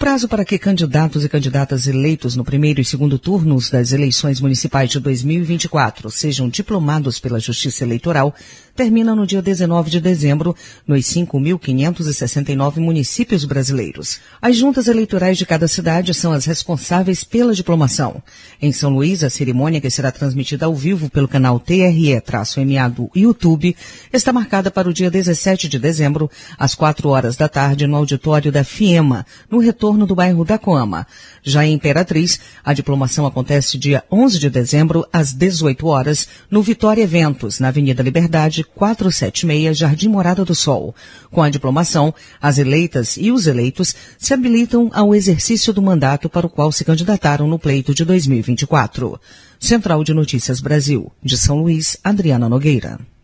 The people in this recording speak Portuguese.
prazo para que candidatos e candidatas eleitos no primeiro e segundo turnos das eleições municipais de 2024 sejam diplomados pela Justiça Eleitoral termina no dia 19 de dezembro nos 5.569 municípios brasileiros. As juntas eleitorais de cada cidade são as responsáveis pela diplomação. Em São Luís, a cerimônia, que será transmitida ao vivo pelo canal TRE-MA do YouTube, está marcada para o dia 17 de dezembro, às 4 horas da tarde, no auditório da FIEMA, no retorno do bairro da Coama. Já em Imperatriz, a diplomação acontece dia 11 de dezembro, às 18 horas, no Vitória Eventos, na Avenida Liberdade, 476, Jardim Morada do Sol. Com a diplomação, as eleitas e os eleitos se habilitam ao exercício do mandato para o qual se candidataram no pleito de 2024. Central de Notícias Brasil, de São Luís, Adriana Nogueira.